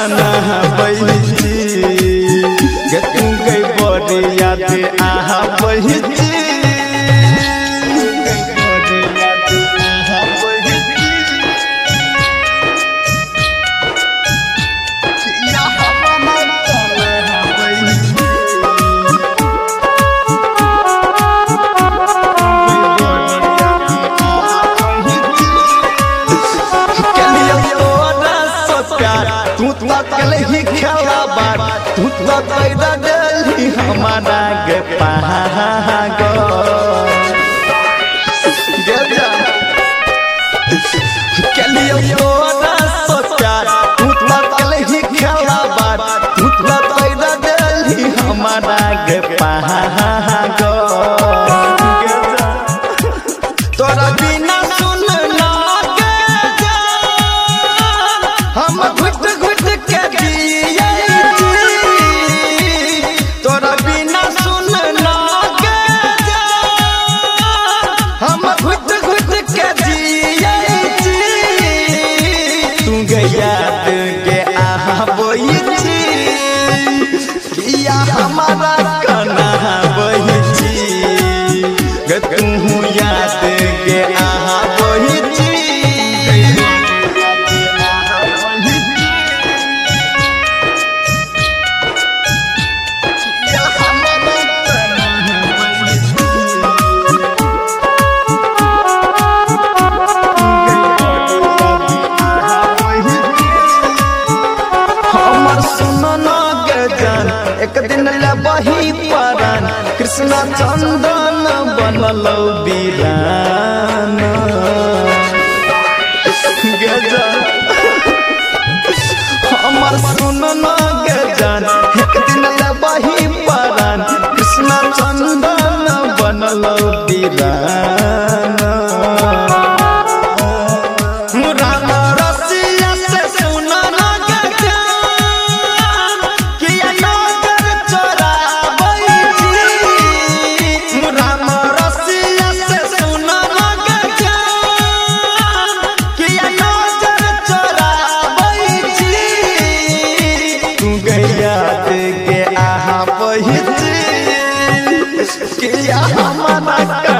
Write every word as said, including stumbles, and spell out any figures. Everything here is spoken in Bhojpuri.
कना बहिची गे तू गई बड़ी याद आहा बहिची तू तो कल ही खेला बार तू तो पैदा गली हमारा गे पागो कलियो तोरा सोचा तू तो कल ही खेला बार तू तो पैदा गली हमारा गे पागो तोरा बिना सुन लागे हम घुट घुट के जिए तोरा बिना सुन लागे हम घुट घुट के जिए तू गया के आहा बोइची या हमारा कना बोइची गे तू याद के आहा बोइची एक दिन लबही परान कृष्णा चंदन बनल बीरान हमर सुनना गजान एक दिन लबही परान कृष्णा चंदन बनल बीरान याद के आहा बहिची किया हमारा